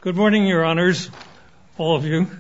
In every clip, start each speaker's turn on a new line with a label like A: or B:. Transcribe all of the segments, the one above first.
A: Good morning, Your Honors, all of you.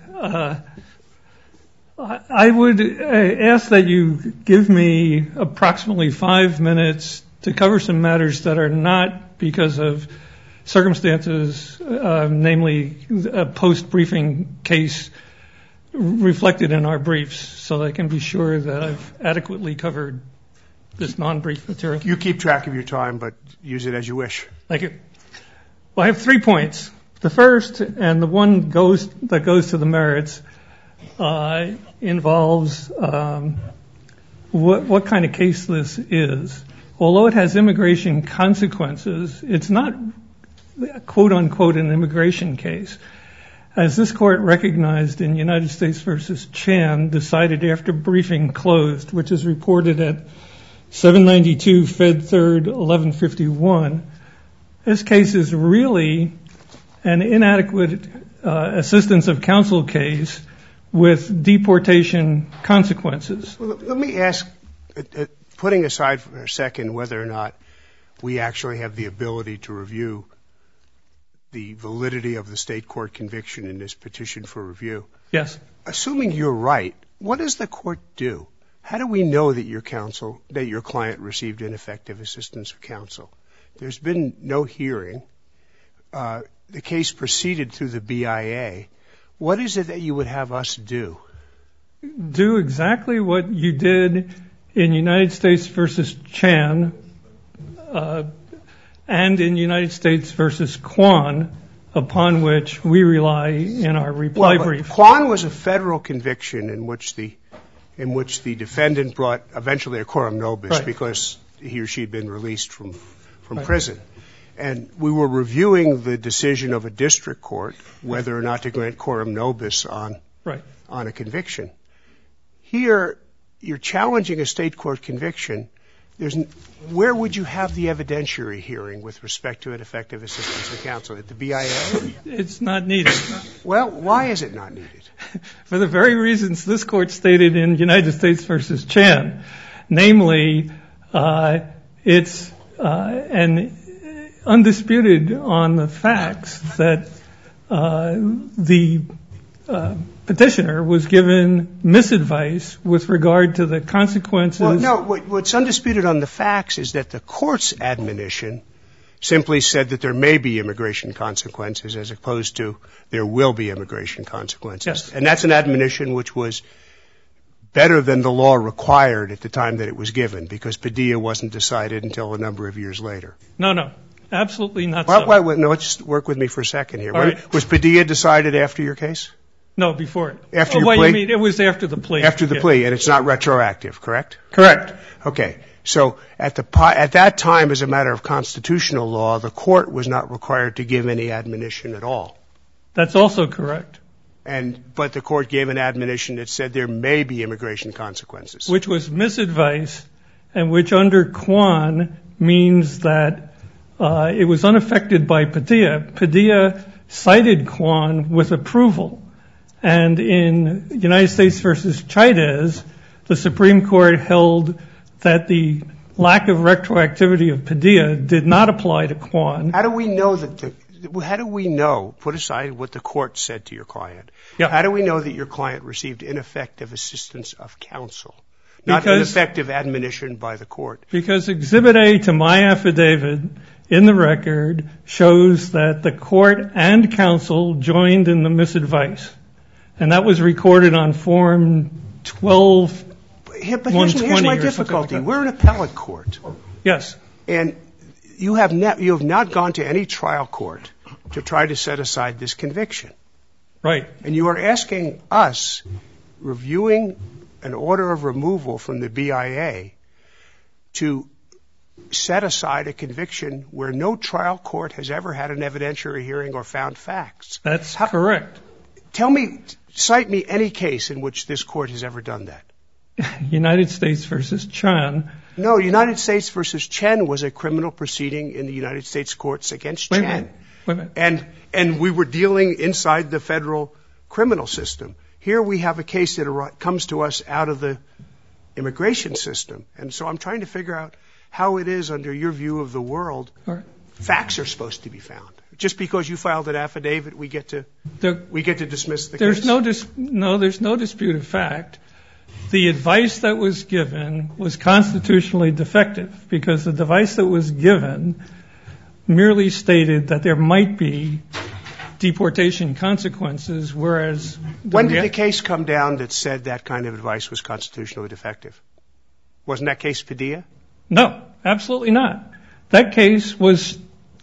A: I would ask that you give me approximately 5 minutes to cover some matters that are not because of circumstances, namely a post-briefing case reflected in our briefs, so that I can be sure that I've adequately covered this non-brief material.
B: You keep track of your time, but use it as you wish.
A: Thank you. Well, I have 3 points. The first, and the one that goes to the merits, involves what kind of case this is. Although it has immigration consequences, it's not, quote-unquote, an immigration case. As this court recognized in United States v. Chan, decided after briefing closed, which is reported at 792 Fed 3rd 1151, this case is really an inadequate assistance of counsel case with deportation consequences.
B: Well, let me ask, putting aside for a second whether or not we actually have the ability to review the validity of the state court conviction in this petition for review.
A: Yes.
B: Assuming you're right, what does the court do? How do we know that your client received ineffective assistance of counsel? There's been no hearing. The case proceeded through the BIA. What is it that you would have us do?
A: Do exactly what you did in United States v. Chan and in United States v. Kwan, upon which we rely in our reply brief.
B: Kwan was a federal conviction in which the defendant brought eventually a coram nobis, right, because he or she had been released from right, prison. And we were reviewing the decision of a district court whether or not to grant coram nobis on a conviction. Here, you're challenging a state court conviction. Where would you have the evidentiary hearing with respect to ineffective assistance of counsel? At the BIA?
A: It's not needed.
B: Well, why is it not needed?
A: For the very reasons this court stated in United States v. Chan. Namely, it's an undisputed on the facts that the petitioner was given misadvice with regard to the consequences.
B: Well, no, what's undisputed on the facts is that the court's admonition simply said that there may be immigration consequences as opposed to there will be immigration consequences.
A: Yes.
B: And that's an admonition which was better than the law required at the time that it was given, because Padilla wasn't decided until a number of years later.
A: No. Absolutely not
B: so.
A: No,
B: let's work with me for a second here.
A: Right.
B: Was Padilla decided after your case?
A: No, before it.
B: After your plea?
A: What you mean? It was after the plea.
B: After the plea, and it's not retroactive, correct?
A: Correct.
B: Okay. So at that time, as a matter of constitutional law, the court was not required to give any admonition at all.
A: That's also correct.
B: But the court gave an admonition that said there may be immigration consequences.
A: Which was misadvice, and which under Kwan means that it was unaffected by Padilla. Padilla cited Kwan with approval. And in United States v. Chaidez, the Supreme Court held that the lack of retroactivity of Padilla did not apply to Kwan.
B: How do we know, put aside what the court said to your client, how do we know that your client received ineffective assistance of counsel, not ineffective admonition by the court?
A: Because Exhibit A to my affidavit in the record shows that the court and counsel joined in the misadvice. And that was recorded on Form 12-120.
B: Here's my difficulty. We're an appellate court.
A: Yes.
B: And you have not gone to any trial court to try to set aside this conviction.
A: Right.
B: And you are asking us, reviewing an order of removal from the BIA, to set aside a conviction where no trial court has ever had an evidentiary hearing or found facts.
A: That's correct.
B: Cite me any case in which this court has ever done that.
A: United States v. Chan.
B: No, United States v. Chen was a criminal proceeding in the United States courts against Chen.
A: Wait a minute.
B: And we were dealing inside the federal criminal system. Here we have a case that comes to us out of the immigration system. And so I'm trying to figure out how it is, under your view of the world, facts are supposed to be found. Just because you filed an affidavit, we get to dismiss the case?
A: There's no dispute of fact. The advice that was given was constitutionally defective because the advice that was given merely stated that there might be deportation consequences, whereas...
B: When did the case come down that said that kind of advice was constitutionally defective? Wasn't that case Padilla?
A: No, absolutely not. That case was,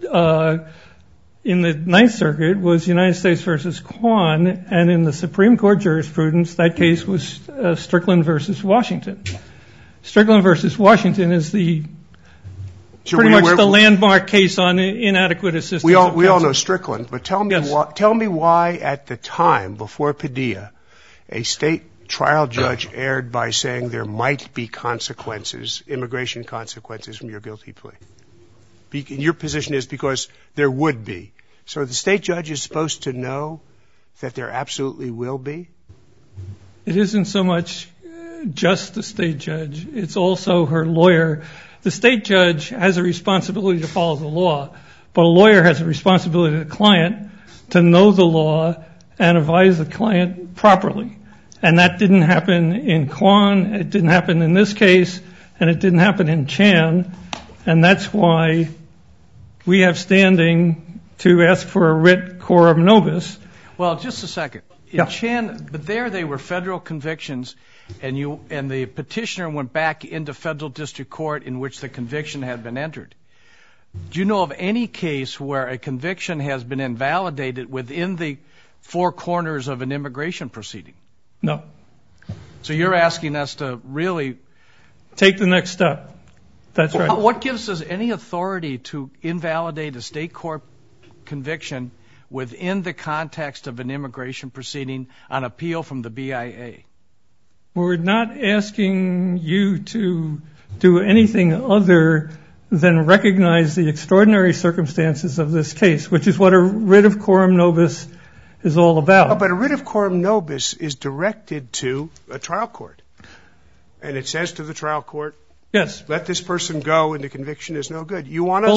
A: in the Ninth Circuit, was United States versus Kwan, and in the Supreme Court jurisprudence, that case was Strickland versus Washington. Strickland versus Washington is pretty much the landmark case on inadequate assistance.
B: We all know Strickland, but tell me why at the time, before Padilla, a state trial judge erred by saying there might be consequences, immigration consequences from your guilty plea. Your position is because there would be. So the state judge is supposed to know that there absolutely will be?
A: It isn't so much just the state judge. It's also her lawyer. The state judge has a responsibility to follow the law, but a lawyer has a responsibility to the client to know the law and advise the client properly. And that didn't happen in Kwan, it didn't happen in this case, and it didn't happen in Chan. And that's why we have standing to ask for a writ coram nobis.
C: Well, just a second. In Chan, but there they were federal convictions, and the petitioner went back into federal district court in which the conviction had been entered. Do you know of any case where a conviction has been invalidated within the four corners of an immigration proceeding?
A: No.
C: So you're asking us to really
A: take the next step. That's right.
C: What gives us any authority to invalidate a state court conviction within the context of an immigration proceeding on appeal from the BIA?
A: We're not asking you to do anything other than recognize the extraordinary circumstances of this case, which is what a writ of coram nobis is all about.
B: But a writ of coram nobis is directed to a trial court. And it says to the trial court,
A: yes,
B: let this person go and the conviction is no good. You want us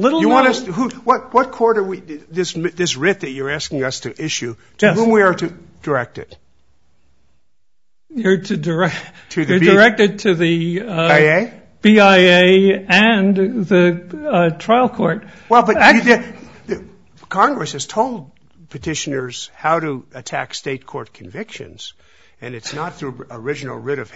B: what court are we this writ that you're asking us to issue, to whom we are to direct it?
A: You're directed to the BIA and the trial court.
B: Well, but Congress has told petitioners how to attack state court convictions, and it's not through original writ of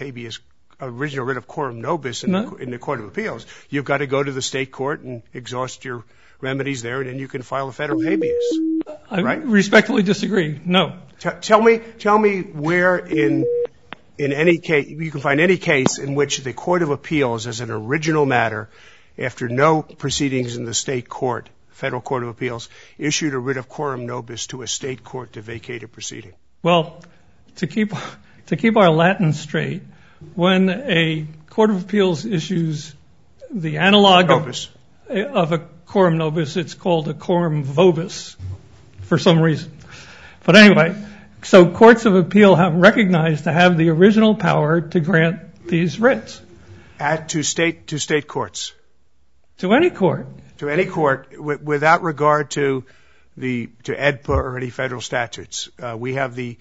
B: coram nobis in the Court of Appeals. You've got to go to the state court and exhaust your remedies there, and then you can file a federal habeas.
A: I respectfully disagree. No.
B: Tell me where in any case you can find any case in which the Court of Appeals, as an original matter, after no proceedings in the state court, Federal Court of Appeals, issued a writ of coram nobis to a state court to vacate a proceeding.
A: Well, to keep our Latin straight, when a Court of Appeals issues the analog of a coram nobis, it's called a coram vobis for some reason. But anyway, so courts of appeal have recognized to have the original power to grant these writs.
B: To state courts.
A: To any court.
B: To any court, without regard to EDPA or any federal statutes. We have the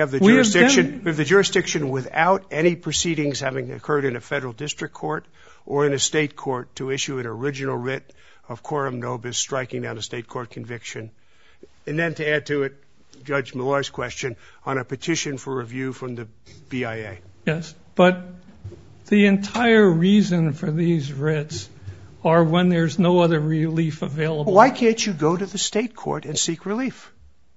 B: jurisdiction without any proceedings having occurred in a federal district court or in a state court to issue an original writ of coram nobis striking down a state court conviction. And then to add to it, Judge Millar's question, on a petition for review from the BIA.
A: Yes, but the entire reason for these writs are when there's no other relief available.
B: Why can't you go to the state court and seek relief?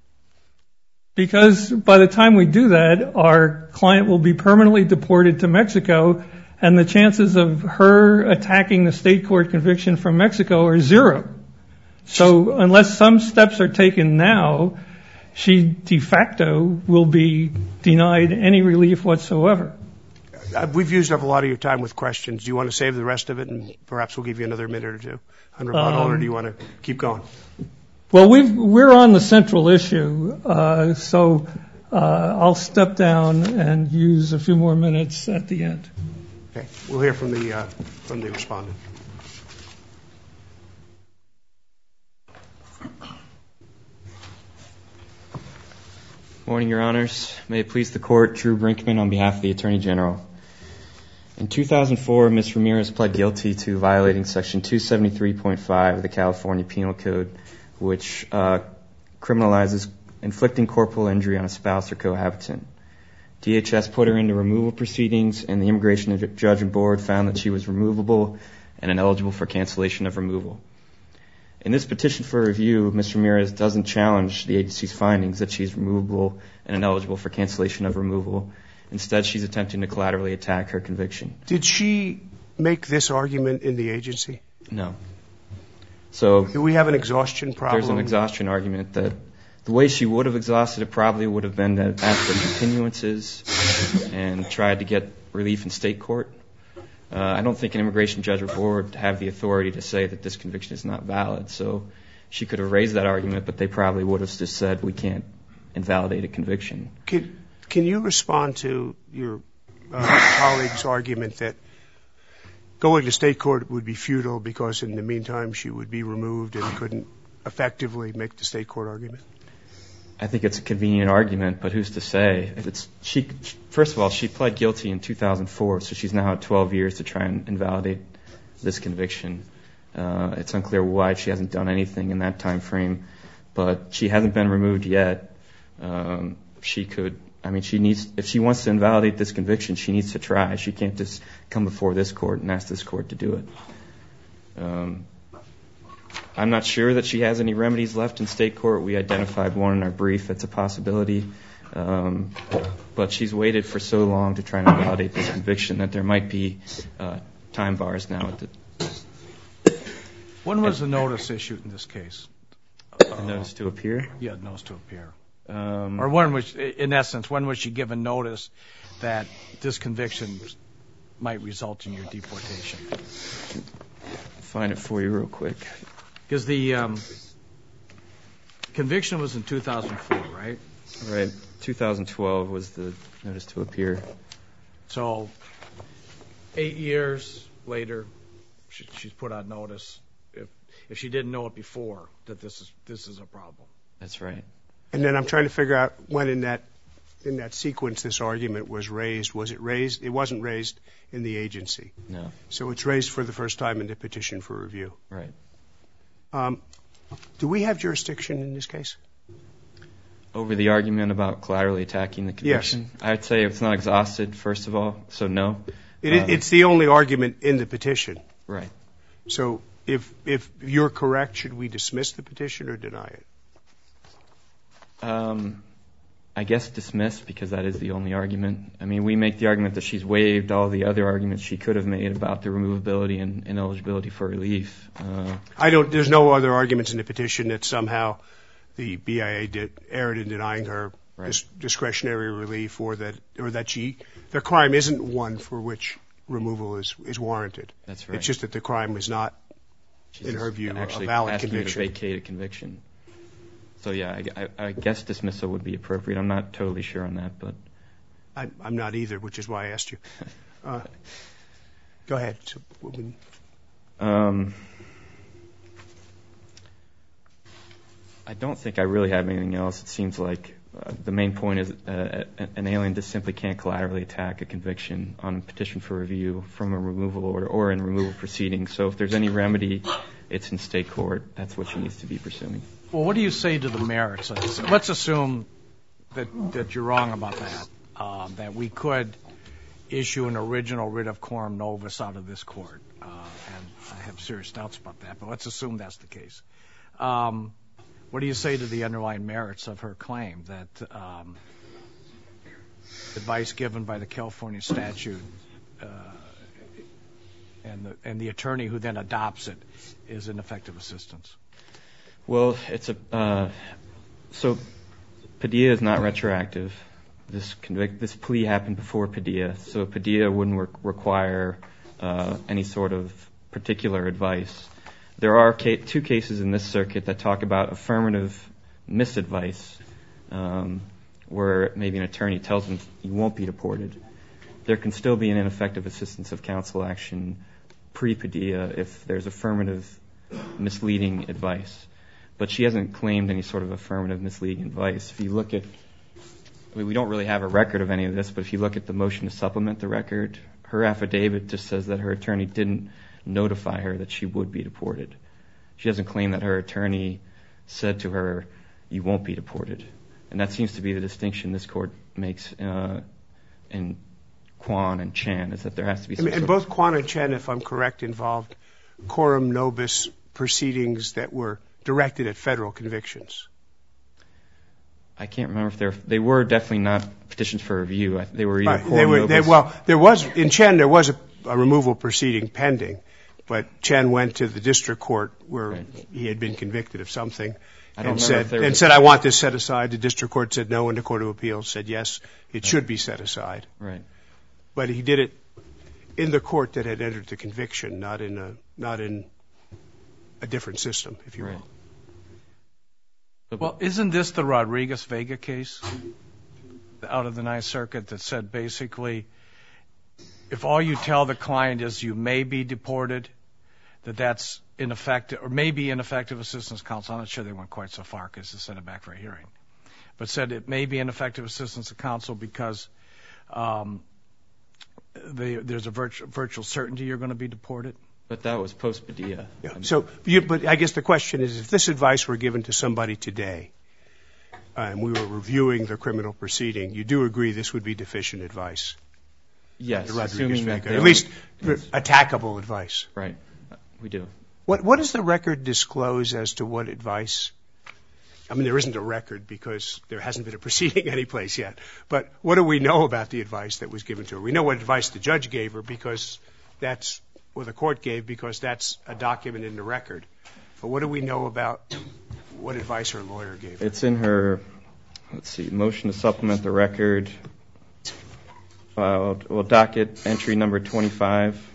A: Because by the time we do that, our client will be permanently deported to Mexico, and the chances of her attacking the state court conviction from Mexico are zero. So unless some steps are taken now, she de facto will be denied any relief whatsoever.
B: We've used up a lot of your time with questions. Do you want to save the rest of it, and perhaps we'll give you another minute or two on rebuttal, or do you want to keep going?
A: Well, we're on the central issue, so I'll step down and use a few more minutes at the end.
B: Okay, we'll hear from the respondent.
D: Morning, Your Honors. May it please the Court, Drew Brinkman on behalf of the Attorney General. In 2004, Ms. Ramirez pled guilty to violating Section 273.5 of the California Penal Code, which criminalizes inflicting corporal injury on a spouse or cohabitant. DHS put her into removal proceedings, and the Immigration Judge and Board found that she was removable and ineligible for cancellation of removal. In this petition for review, Ms. Ramirez doesn't challenge the agency's findings that she's removable and ineligible for cancellation of removal. Instead, she's attempting to collaterally attack her conviction.
B: Did she make this argument in the agency?
D: No. So
B: do we have an exhaustion problem?
D: There's an exhaustion argument that the way she would have exhausted it probably would have been to ask for continuances and tried to get relief in state court. I don't think an immigration judge or board have the authority to say that this conviction is not valid. So she could have raised that argument, but they probably would have just said we can't invalidate a conviction.
B: Can you respond to your colleague's argument that going to state court would be futile because in the meantime she would be removed and couldn't effectively make the state court argument?
D: I think it's a convenient argument, but who's to say? First of all, she pled guilty in 2004, so she's now had 12 years to try and invalidate this conviction. It's unclear why she hasn't done anything in that time frame, but she hasn't been removed yet. If she wants to invalidate this conviction, she needs to try. She can't just come before this court and ask this court to do it. I'm not sure that she has any remedies left in state court. We identified one in our brief that's a possibility. But she's waited for so long to try and invalidate this conviction that there might be time bars now.
C: When was the notice issued in this case?
D: The notice to appear?
C: Yeah, notice to appear. Or when was, in essence, when was she given notice that this conviction might result in your deportation?
D: Find it for you real quick.
C: Because the conviction was in 2004, right?
D: Right. 2012 was the notice to appear.
C: So 8 years later, she's put on notice. If she didn't know it before, that this is a problem.
D: That's right.
B: And then I'm trying to figure out when in that sequence this argument was raised. Was it raised? It wasn't raised in the agency.
D: No.
B: So it's raised for the first time in the petition for review.
D: Right.
B: Do we have jurisdiction in this case?
D: Over the argument about collaterally attacking the conviction? Yes. I'd say it's not exhausted, first of all, so no.
B: It's the only argument in the petition.
D: Right.
B: So if you're correct, should we dismiss the petition or deny it?
D: I guess dismiss, because that is the only argument. I mean, we make the argument that she's waived all the other arguments she could have made about the removability and ineligibility for relief.
B: There's no other arguments in the petition that somehow the BIA erred in denying her discretionary relief, or that the crime isn't one for which removal is warranted.
D: That's right.
B: It's just that the crime was not, in her view, a valid conviction.
D: Actually asking you to vacate a conviction. So, yeah, I guess dismissal would be appropriate. I'm not totally sure on that, but
B: I'm not either, which is why I asked you. Go ahead.
D: I don't think I really have anything else. It seems like the main point is an alien just simply can't collaterally attack a conviction on a petition for review from a removal order or in removal proceedings. So if there's any remedy, it's in state court. That's what she needs to be pursuing.
C: Well, what do you say to the merits? Let's assume that you're wrong about that, that we could issue an original writ of coram nobis out of this court. And I have serious doubts about that, but let's assume that's the case. What do you say to the underlying merits of her claim that advice given by the California statute and the attorney who then adopts it is ineffective assistance?
D: Well, so Padilla is not retroactive. This plea happened before Padilla, so Padilla wouldn't require any sort of particular advice. There are two cases in this circuit that talk about affirmative misadvice, where maybe an attorney tells them you won't be deported. There can still be an ineffective assistance of counsel action pre-Padilla if there's affirmative misleading advice. But she hasn't claimed any sort of affirmative misleading advice. If you look at we don't really have a record of any of this, but if you look at the motion to supplement the record, her affidavit just says that her attorney didn't notify her that she would be deported. She doesn't claim that her attorney said to her, you won't be deported. And that seems to be the distinction this court makes in Kwan and Chan, is that there has to be some
B: And both Kwan and Chan, if I'm correct, involved coram nobis proceedings that were directed at federal convictions.
D: I can't remember if they were definitely not petitions for review. They were either
B: in Chen there was a removal proceeding pending, but Chen went to the district court where he had been convicted of something and said, I want this set aside. The district court said no, and the Court of Appeals said yes, it should be set aside.
D: Right.
B: But he did it in the court that had entered the conviction, not in a different system, if you will.
C: Well, isn't this the Rodriguez-Vega case out of the Ninth Circuit that said basically if all you tell the client is you may be deported, that's ineffective, or maybe ineffective assistance counsel. I'm not sure they went quite so far because they sent it back for a hearing. But said it may be ineffective assistance of counsel because there's a virtual certainty you're going to be deported.
D: But that was post-Padilla.
B: Yeah. But I guess the question is, if this advice were given to somebody today, and we were reviewing the criminal proceeding, you do agree this would be deficient advice?
D: Yes, assuming that
B: at least attackable advice.
D: Right, we do.
B: What does the record disclose as to what advice? I mean, there isn't a record because there hasn't been a proceeding anyplace yet. But what do we know about the advice that was given to her? We know what advice the judge gave her because or the court gave because that's a document in the record. But what do we know about what advice her lawyer gave her?
D: It's in her, motion to supplement the record. Docket entry number 25.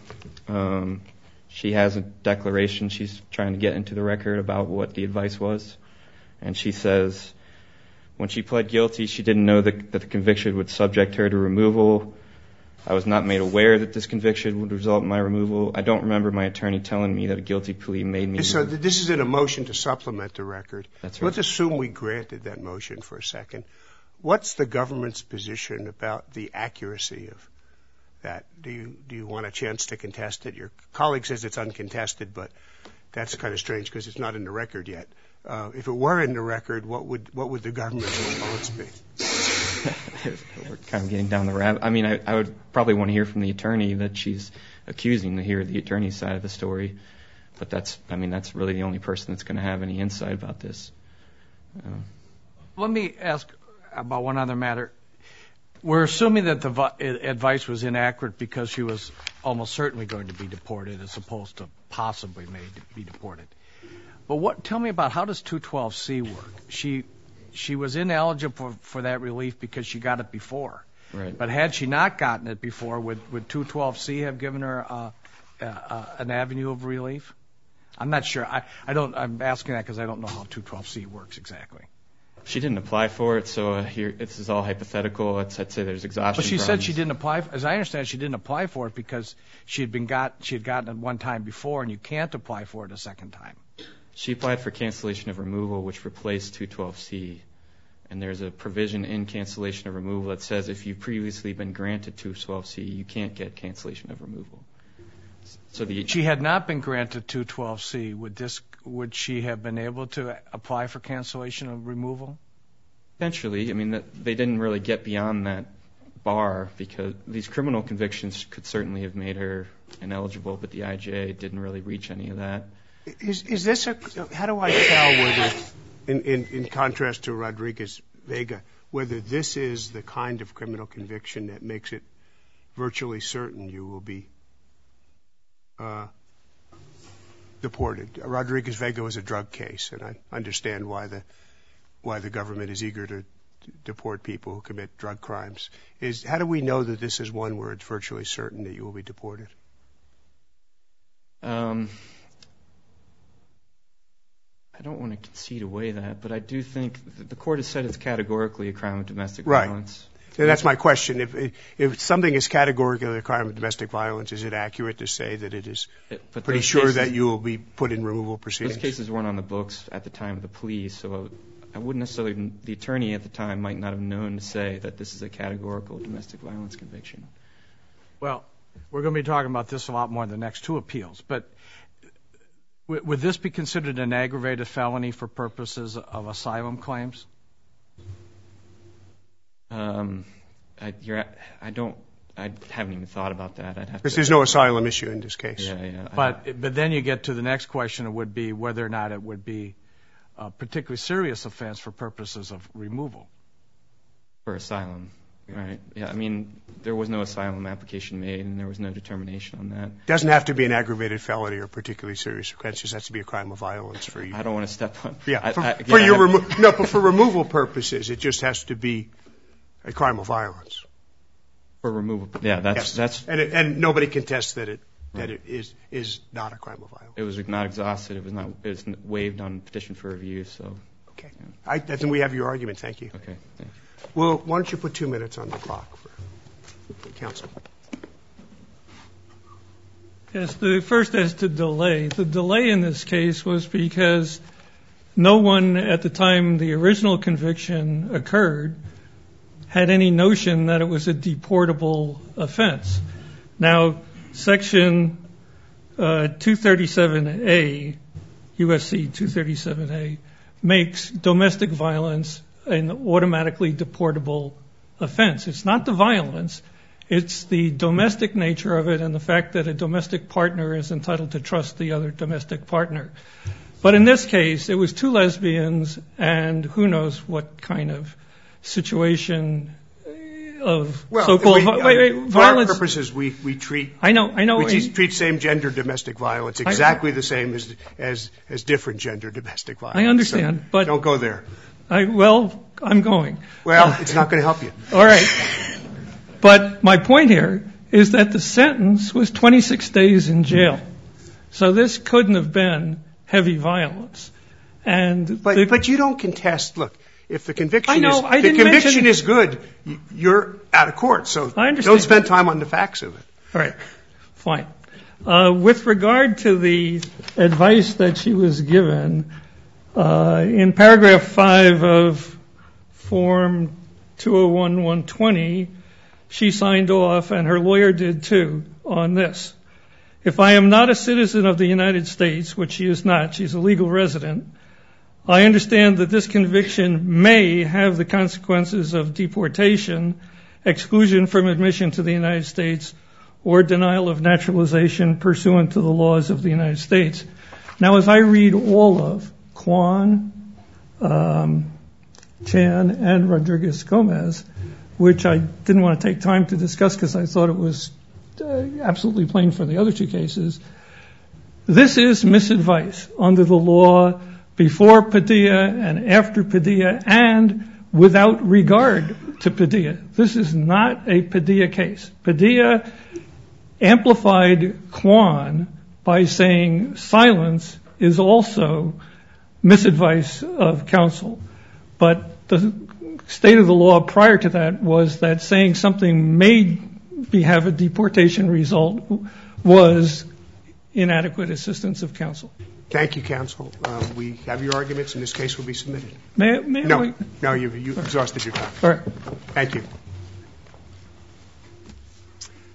D: She has a declaration she's trying to get into the record about what the advice was. And she says, when she pled guilty, she didn't know that the conviction would subject her to removal. I was not made aware that this conviction would result in my removal. I don't remember my attorney telling me that a guilty plea made me...
B: So this is in a motion to supplement the record.
D: That's right.
B: Let's assume we granted that motion for a second. What's the government's position about the accuracy of that? Do you want a chance to contest it? Your colleague says it's uncontested, but that's kind of strange because it's not in the record yet. If it were in the record, what would the government's response be?
D: We're kind of getting down the rabbit. I mean, I would probably want to hear from the attorney that she's accusing, to hear the attorney's side of the story. But that's really the only person that's going to have any insight about this.
C: Let me ask about one other matter. We're assuming that the advice was inaccurate because she was almost certainly going to be deported as opposed to possibly made to be deported. But tell me about how does 212C work? She was ineligible for that relief because she got it before.
D: Right.
C: But had she not gotten it before, would 212C have given her an avenue of relief? I'm not sure. I'm asking that because I don't know how 212C works exactly.
D: She didn't apply for it, so this is all hypothetical. I'd say there's exhaustion.
C: But she said she didn't apply. As I understand, she didn't apply for it because she had gotten it one time before, and you can't apply for it a second time.
D: She applied for cancellation of removal, which replaced 212C. And there's a provision in cancellation of removal that says if you've previously been granted 212C, you can't get cancellation of removal. So she had not been granted 212C. Would she have been able to apply for cancellation of removal? Eventually. I mean, they didn't really get beyond that bar because these criminal convictions could certainly have made her ineligible, but the IJ didn't really reach any of that.
B: Is this how do I tell whether, in contrast to Rodriguez-Vega, whether this is the kind of criminal conviction that makes it virtually certain you will be deported? Rodriguez-Vega was a drug case, and I understand why the government is eager to deport people who commit drug crimes. How do we know that this is one where it's virtually certain that you will be deported?
D: I don't want to concede away that, but I do think the court has said it's categorically a crime of domestic violence.
B: Right. And that's my question. If something is categorically a crime of domestic violence, is it accurate to say that it is pretty sure that you will be put in removal proceedings?
D: Those cases weren't on the books at the time of the plea, so wouldn't necessarily, the attorney at the time might not have known to say that this is a categorical domestic violence conviction.
C: Well, we're going to be talking about this a lot more in the next two appeals, but would this be considered an aggravated felony for purposes of asylum claims? I haven't even thought about that.
B: Because there's no asylum issue in this case.
D: Yeah.
C: But then you get to the next question. It would be whether or not it would be a particularly serious offense for purposes of removal.
D: For asylum, right? Yeah, I mean, there was no asylum application made, and there was no determination on that.
B: Doesn't have to be an aggravated felony or particularly serious offense. It just has to be a crime of violence for you.
D: I don't want to step on.
B: Yeah, but for removal purposes, it just has to be a crime of violence.
D: For removal, yeah, that's
B: and nobody contests that it is not a crime of violence.
D: It was not exhausted. It was waived on petition for review. So
B: okay, yeah. I think we have your argument. Thank you.
D: Okay, thank you.
B: Well, why don't you put 2 minutes on the clock for counsel?
A: Yes, the first as to delay. The delay in this case was because no one at the time the original conviction occurred had any notion that it was a deportable offense. Now, Section 237A, USC 237A, makes domestic violence an automatically deportable offense. It's not the violence. It's the domestic nature of it and the fact that a domestic partner is entitled to trust the other domestic partner. But in this case, it was two lesbians and who knows what kind of situation of so-called violence.
B: For our purposes, we treat we treat same gender domestic violence exactly the same as different gender domestic violence.
A: I understand,
B: so
A: but
B: don't go there.
A: I'm going.
B: Well, it's not going to help you.
A: All right. But my point here is that the sentence was 26 days in jail. So this couldn't have been heavy violence. But
B: you don't contest. Look, if the conviction is good, you're out of court. So don't spend time on the facts of it.
A: All right. Fine. With regard to the advice that she was given, in paragraph 5 of Form 201-120, she signed off, and her lawyer did too, on this. If I am not a citizen of the United States, which she is not, she's a legal resident, I understand that this conviction may have the consequences of deportation, exclusion from admission to the United States, or denial of naturalization pursuant to the laws of the United States. Now, as I read all of Kwan, Chan, and Rodriguez-Gomez, which I didn't want to take time to discuss because I thought it was absolutely plain for the other two cases, this is misadvice under the law before Padilla and after Padilla and without regard to Padilla. This is not a Padilla case. Padilla amplified Kwan by saying silence is also misadvice of counsel. But the state of the law prior to that was that saying something may have a deportation result was inadequate assistance of counsel.
B: Thank you, counsel. We have your arguments, and this case will be submitted.
A: May I?
B: No, you've exhausted your time.
A: All right.
B: Thank you.